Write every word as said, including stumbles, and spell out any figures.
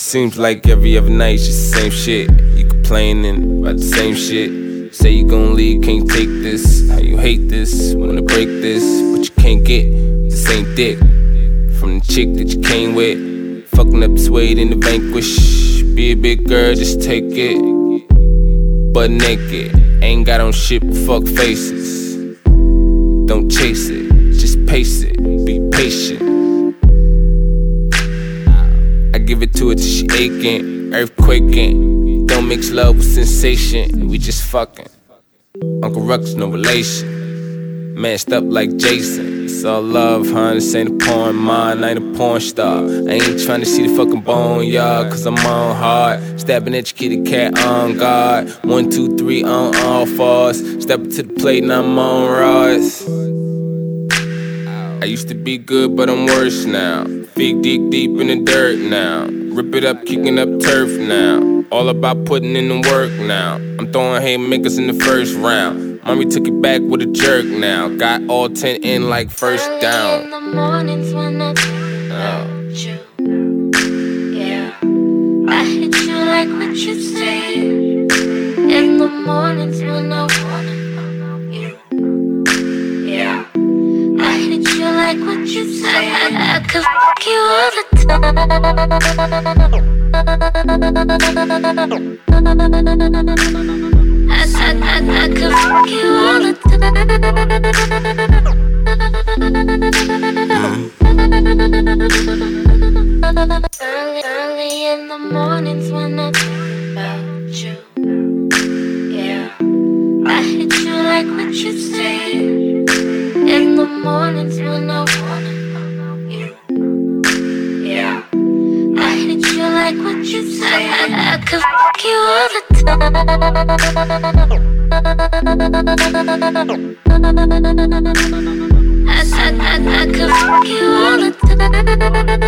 seems like every other night it's just the same shit. You complaining about the same shit. Say you gon' leave, can't take this. How you hate this, wanna break this, but you can't get the same dick from the chick that you came with. Fucking up the suede in the vanquish. Be a big girl, just take it. Butt naked, ain't got on shit but fuck faces. Don't chase it, just pace it, be patient. I give it to her till she aching, earthquaking. Don't mix love with sensation, we just fucking. Uncle Ruckus, no relation. Masked up like Jason. It's all love, huh? This ain't a porn mine, I ain't a porn star. I ain't tryna see the fucking bone, y'all, cause I'm on hard. Stabbing at your kitty cat on guard. One, two, three on all fours. Stepping to the plate and I'm on rods. I used to be good, but I'm worse now. Feet deep, deep in the dirt now. Rip it up, kicking up turf now. All about putting in the work now. I'm throwing haymakers in the first round. Mommy took it back with a jerk now. Got all ten in like first down. In the mornings when I think about you, yeah, I hit you like what you say. In the mornings when I wanna know you, yeah, I hit you like what you say. I, I could fuck you all the time. I, I, I, I could fuck you all the time. Early, early in the mornings when I think about you, yeah, I hit you like what you say. In the mornings when I wanna know you, yeah, I hit you like what you say. I, I could fuck you all the I, I, I, I could fuck you all the time.